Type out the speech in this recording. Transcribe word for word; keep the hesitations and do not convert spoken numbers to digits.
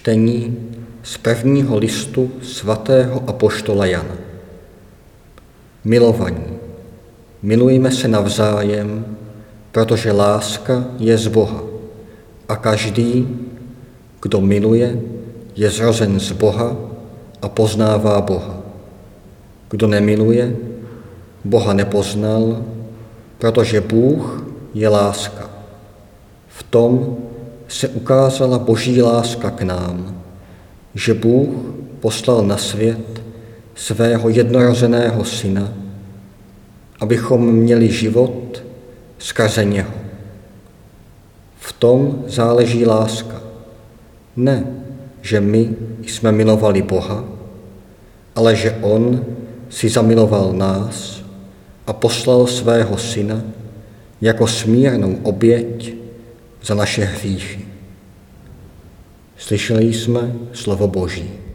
Čtení z prvního listu svatého apoštola Jana. Milovaní, milujme se navzájem, protože láska je z Boha a každý, kdo miluje, je zrozen z Boha a poznává Boha. Kdo nemiluje, Boha nepoznal, protože Bůh je láska. V tom se ukázala Boží láska k nám, že Bůh poslal na svět svého jednorozeného syna, abychom měli život skrze něho. V tom záleží láska. Ne, že my jsme milovali Boha, ale že on si zamiloval nás a poslal svého syna jako smírnou oběť za naše hříchy. Slyšeli jsme slovo Boží.